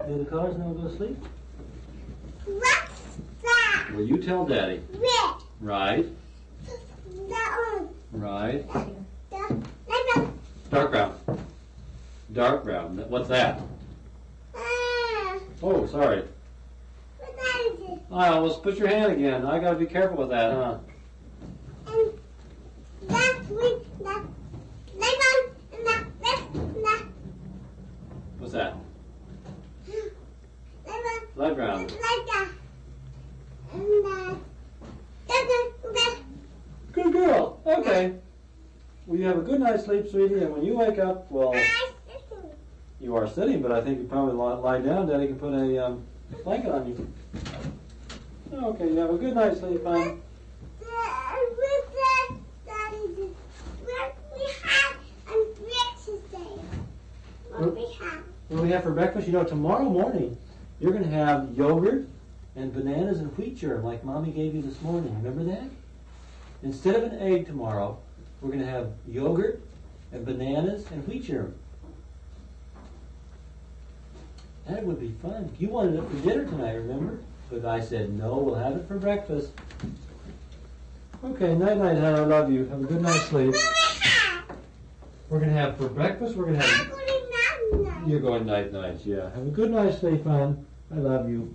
Do the colors and then we'll go to sleep? What's that? Well, you tell Daddy. Red. Right. That one. Right. The Dark brown. Dark brown. What's that? Oh, sorry. what that is it? I almost put your hand again. I gotta be careful with that, huh? And that's with that lemon and that What's that? lemon Light brown. like that. And that. Good girl. Okay. Well, you have a good night's sleep, sweetie, and when you wake up, well, you are sitting, but I think you probably lie down. Daddy can put a blanket on you. Okay, you have a good night's sleep, hon. What do we have for breakfast? You know, tomorrow morning, you're going to have yogurt and bananas and wheat germ like Mommy gave you this morning. Remember that? Instead of an egg tomorrow, we're going to have yogurt and bananas and wheat germ. That would be fun. You wanted it for dinner tonight, remember? But I said, no, we'll have it for breakfast. Okay, night-night, hon. I love you. Have a good night's sleep. We're going to have for breakfast, we're going to have... You're going night-night, yeah. Have a good night's sleep, hon. I love you.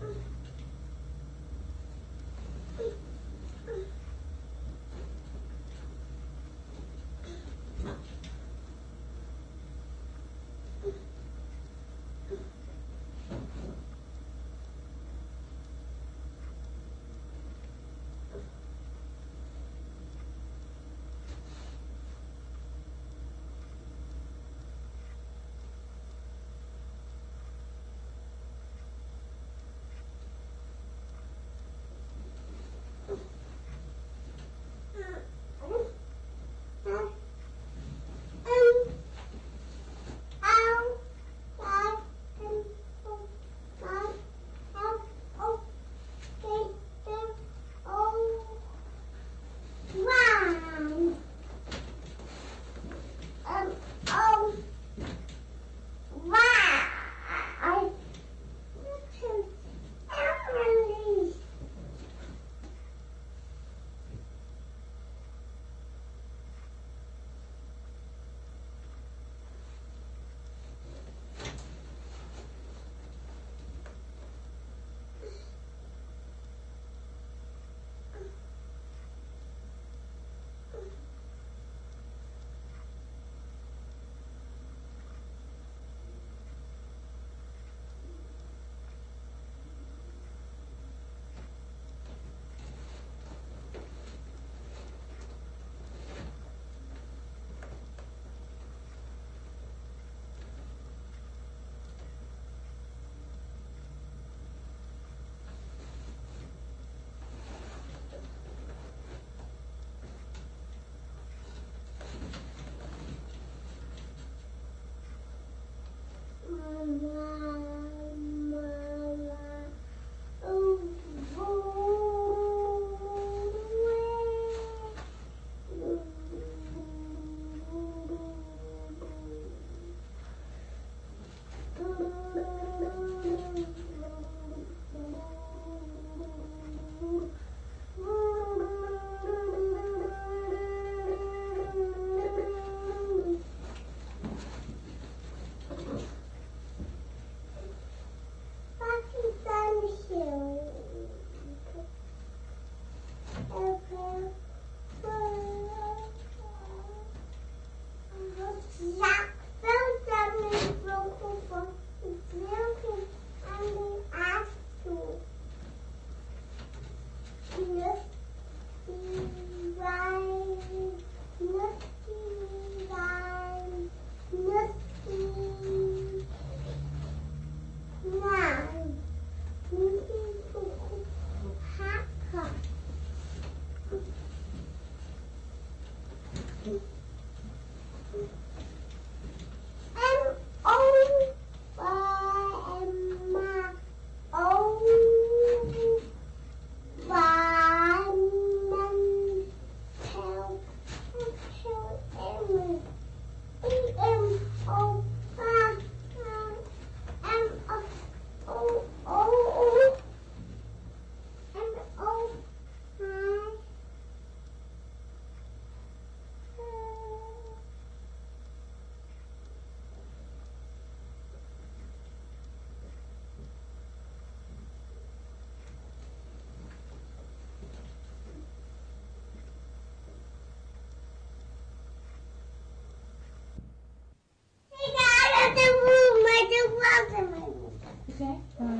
Okay.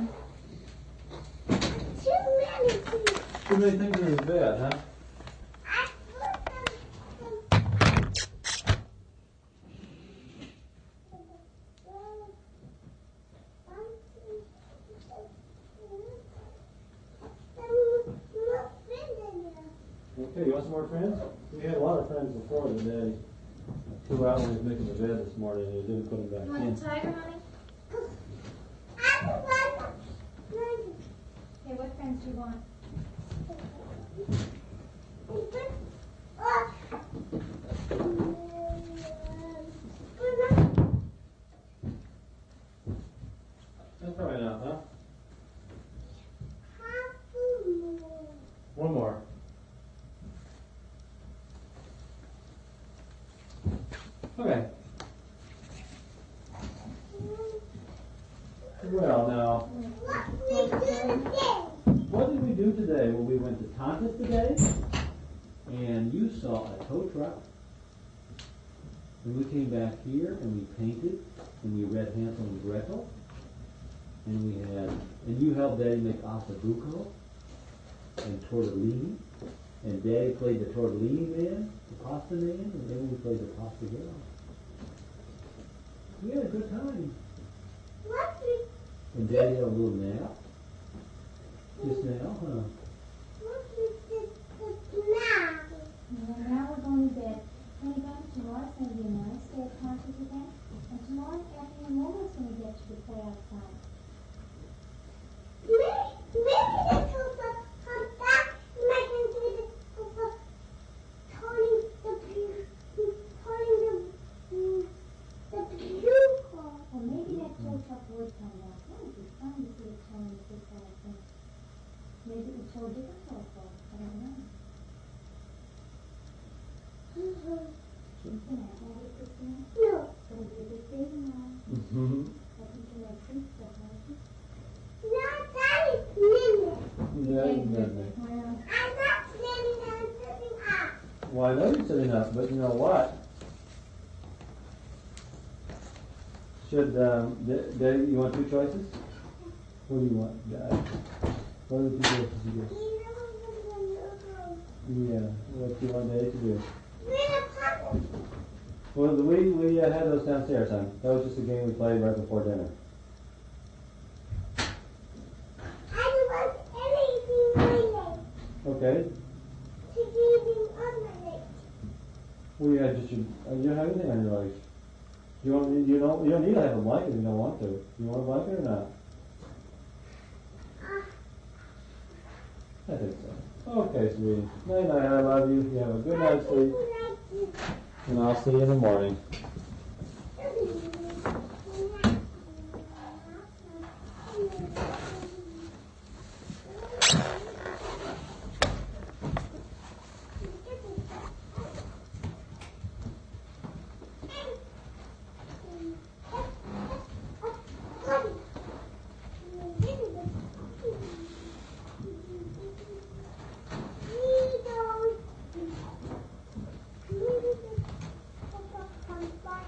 Too many things in the bed, huh? Okay, you want some more friends? We had a lot of friends before the day. Flew out when he was making the bed this morning and he didn't put them back You in. want the tiger, honey? Okay, what friends do you want? That's probably enough, huh? One more. Okay. Well, now, now. What we do today? What did we do today? Well, we went to Tontus today, and you saw a tow truck. And we came back here, and we painted, and we read Hansel and Gretel, and you helped Daddy make ossobuco and tortellini, and Daddy played the tortellini man, the pasta man, and then we played the pasta girl. We had a good time. What we And Daddy had a little nap. Just now, huh? what we did now? And now we're going to bed. Honey Bunny, tomorrow's going to be a nice day at concerts again. And tomorrow afternoon, Momo's going to get you to play outside. Maybe the Cooper come back and I can do the Cooper turning the bugle. Or maybe that tow truck would come back. That would be fun to see it towing the big guy thing. Maybe it would tow a different tow truck. I don't know. You can have that at Christmas. No, But it'll be a big baby now. Mm-hmm. I think you like fruit stuff, don't you? not that is minute. Yeah, Egg you got me. business. Well, I'm not sitting down, sitting up. Well, I know you're sitting up, but you know what? Should, Daddy, you want two choices? What do you want, Dad? What are the two choices you get? Yeah, what do you want Daddy to do? Well, we had those downstairs, son. That was just a game we played right before dinner. I don't want anything related Okay. to eating unrelated. Well, you had just you don't have anything on your legs. You don't need to have a blanket if you don't want to. You want a blanket or not? I think so. Okay, sweetie. Night night. I love you. You have a good night's sleep, and I'll see you in the morning. Bye.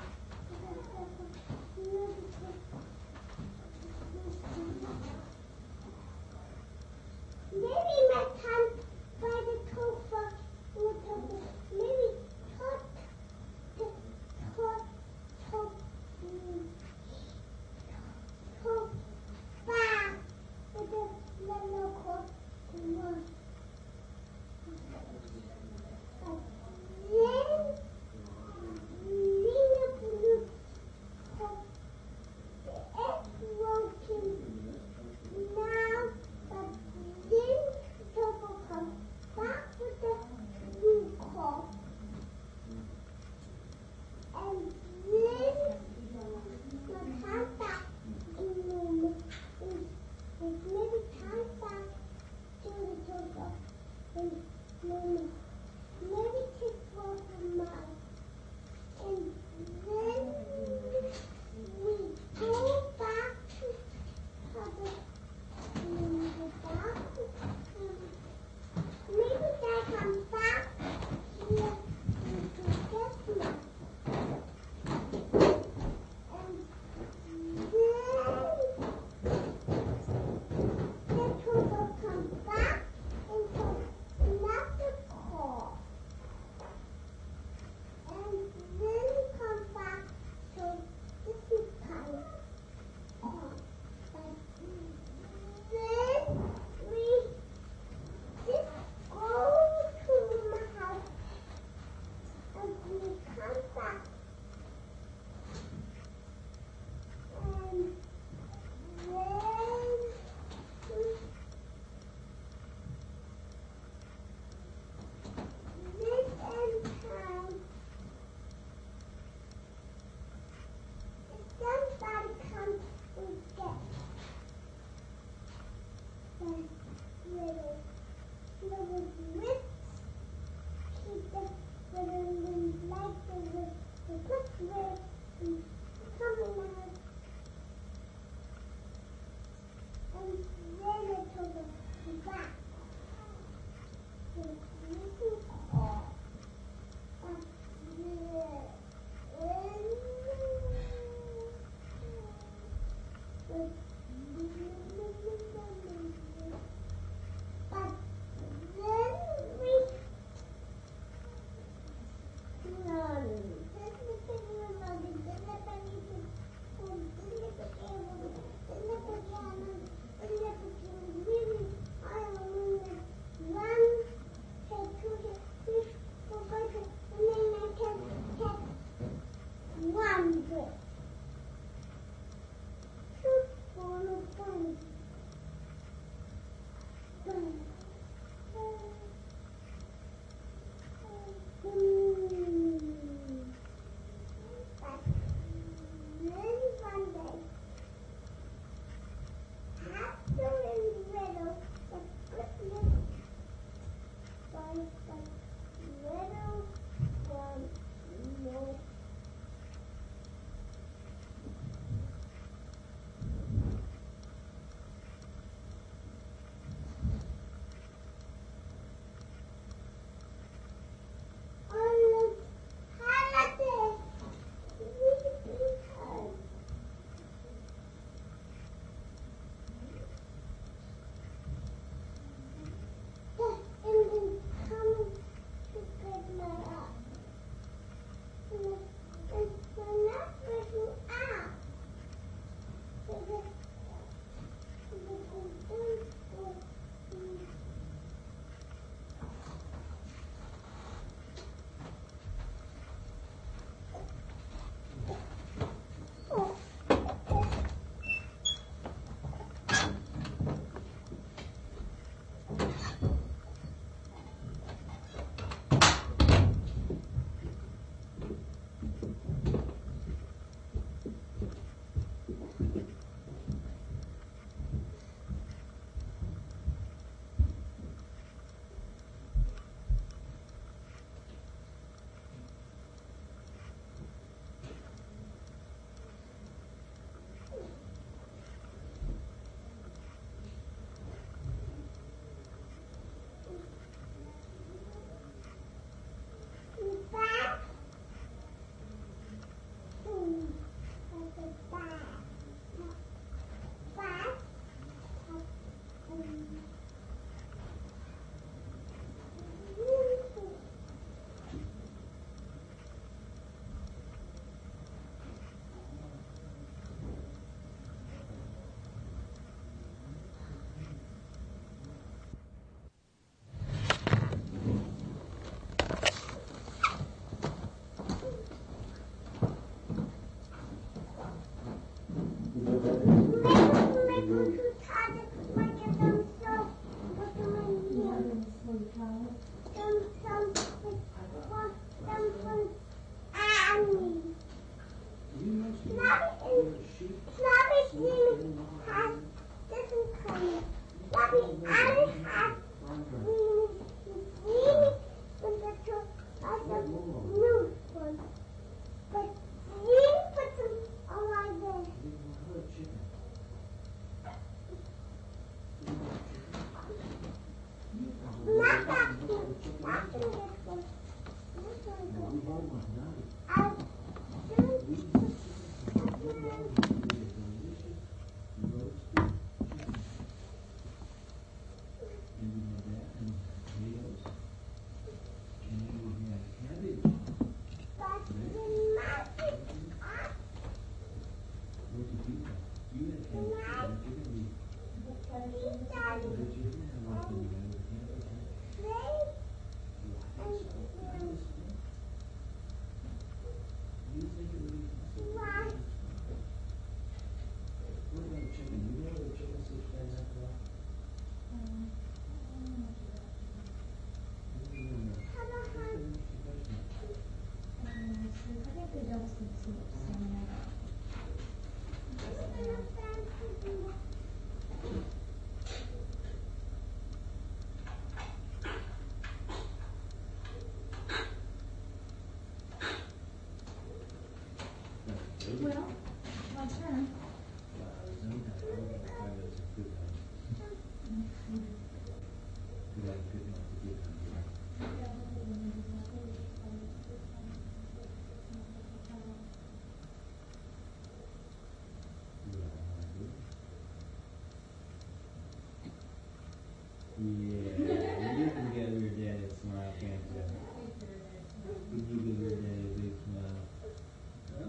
Yeah, you can give your daddy a smile, can't you? Could you give your daddy a big smile? Huh?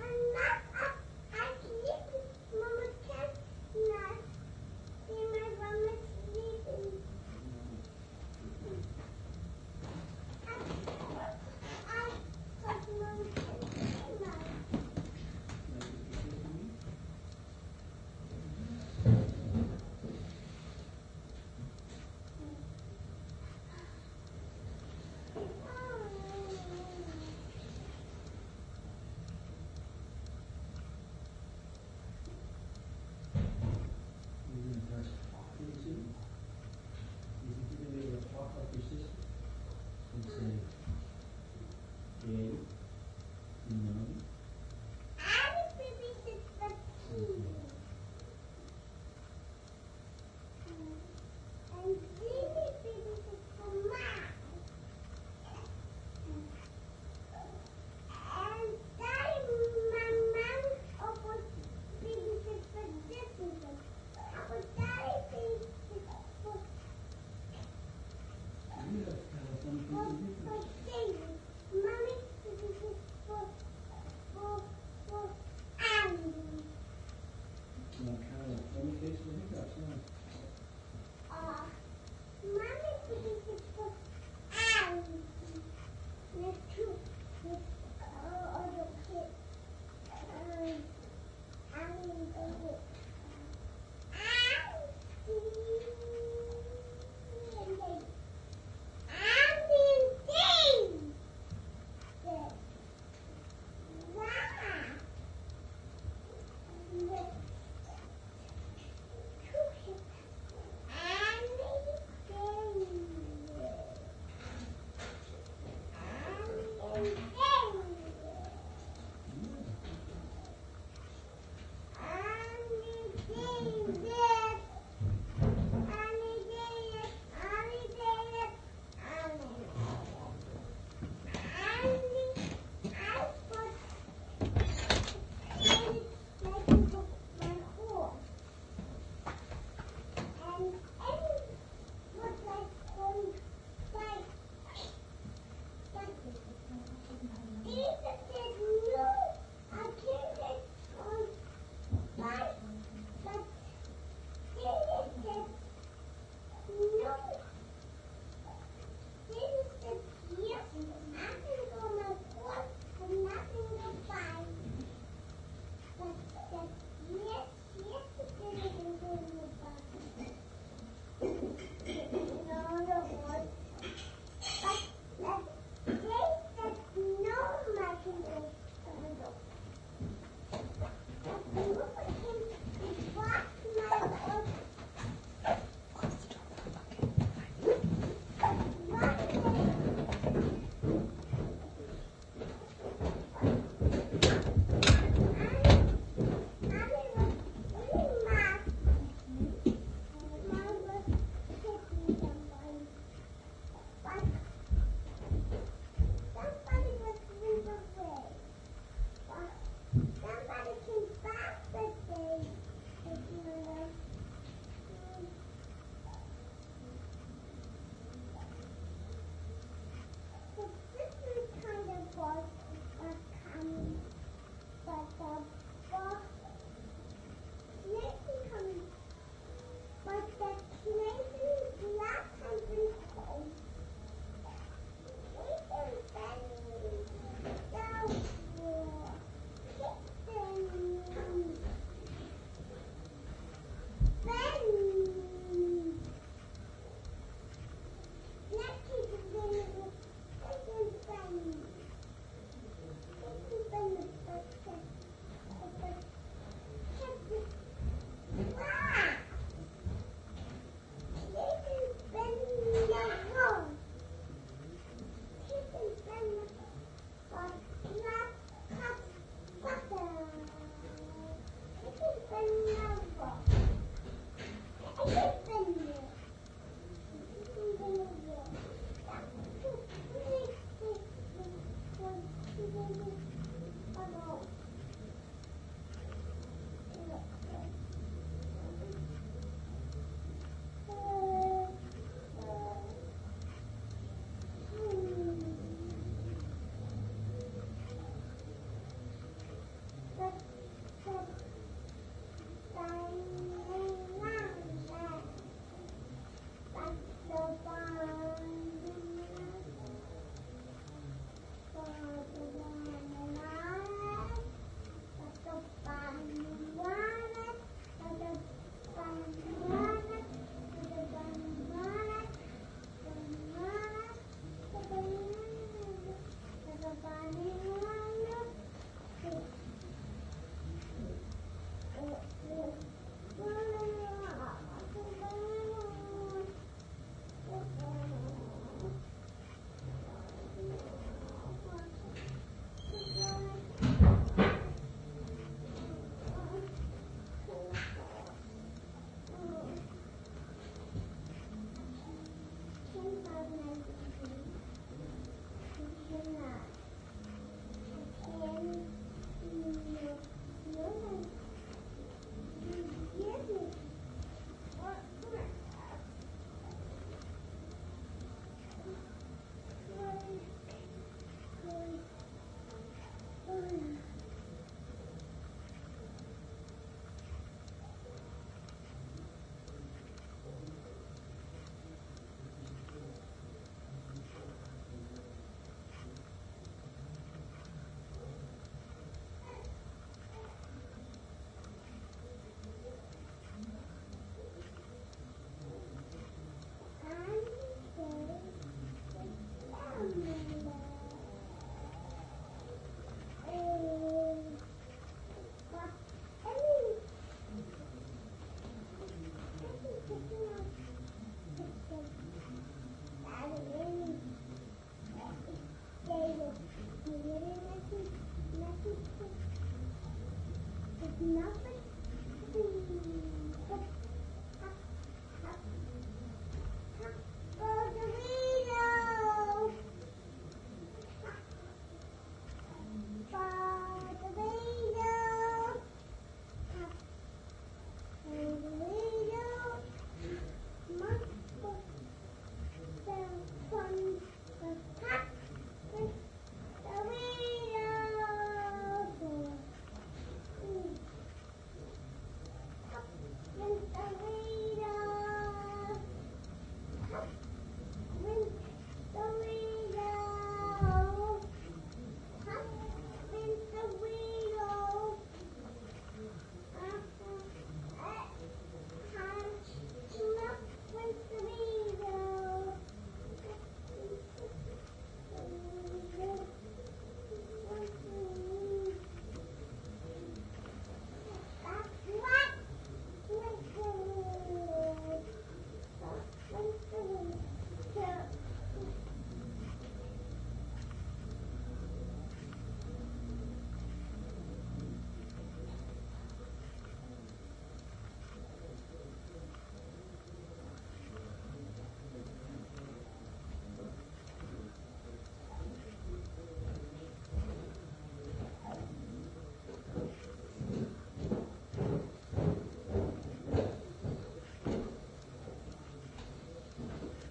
I sleep. Mama can't not see my mama sleeping. I thought Mama can't see my. You're gonna start talking soon? You think you're gonna be able to talk like your sister? And say, Daddy, Mommy? I'm baby the key. And Jimmy baby the mom. And Daddy, my mom always babysits for this reason. But Daddy babysits for You have kind of some people David. Mommy babysits for Andy. Now, kind of funny face with hiccups, huh? Mommy babysits for Andy. There's two other kids. Andy and David.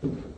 Bye.